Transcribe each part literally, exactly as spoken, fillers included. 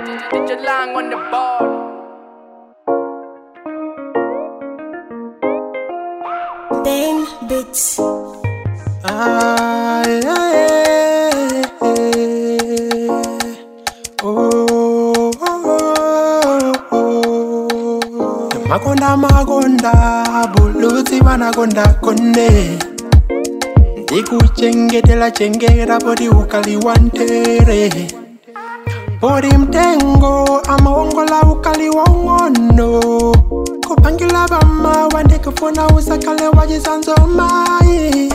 Did you lang on the ball? Bang Beats. Ah, yeah, yeah, yeah. Oh, oh, oh, oh. Makonda makonda buluti wanakonda konde ndikuchengetela chengera poti ukaliwantere poti mtengo amaongola ukali wa ngono kupangila bama wandikufuna usakale wajisanzo mai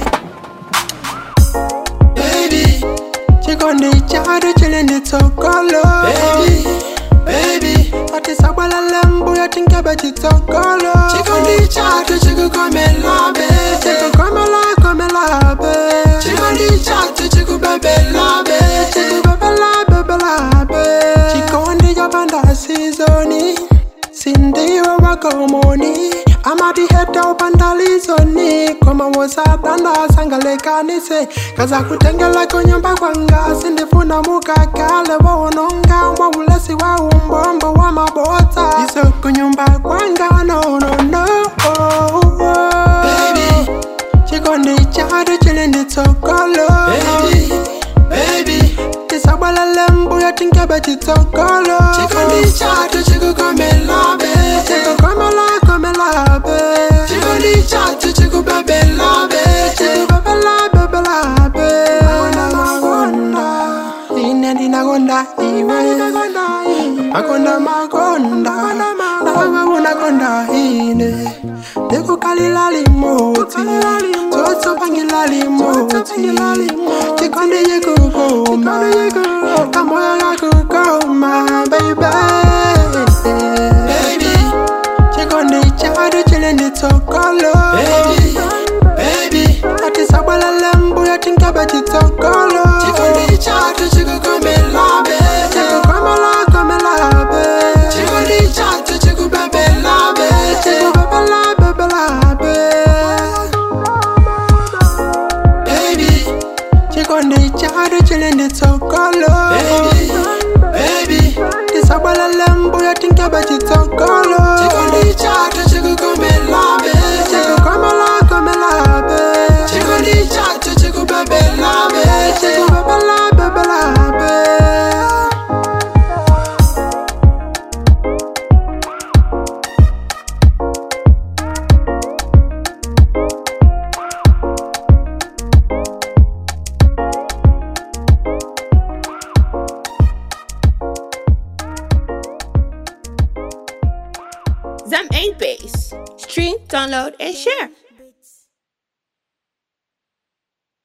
baby chikondi chadu chilindi tsokolo baby baby ati sabwala lembu yatingebe chitsokolo chikondi chadu chikukomelabe chikukomela komelabe chikondi chadu chikubebelabe chikubebela bebelabe chikondi chapanda sizoni sindiwe wakomoni amati heta upandalizoni koma wosatanda sangalekanise kaza kutengela kunyumba kwanga sindifuna mukakale wononga wawulesi wa umbombo wa mabota iso kunyumba kwanga no no no oh, oh. Baby chikondi chadu chilindi tsokolo baby baby tisabwala lembu yatingebe chitsokolo chikondi chadu chikukomelabe chikukomela komelabe chikondi chadu chikubebelabe chikubebela bebelabe makonda makonda ine ndinakonda iwe makonda makonda nawe unakonda ine ndikukalila limoti tsotso pangila limoti chikondi yikukoma kamoyo yakukoma baby baby chikondi chadu chilindi tsokolo baby baby ati sabwala lembu yatingebe chitsokolo chikondi chadu chikukomelabe chikukomela komelabe chikondi chadu chikubebelabe chikubebela bebelabe baby chikondi chadu chilindi tsokolo baby baby tisabwala lembu yatingebe chitsokolo chikondi chadu chikukomelabe chikukomela komelabe chikondi chadu chikubebelabe chikubebela bebelabe Zam eight Base. Stream, download, and share.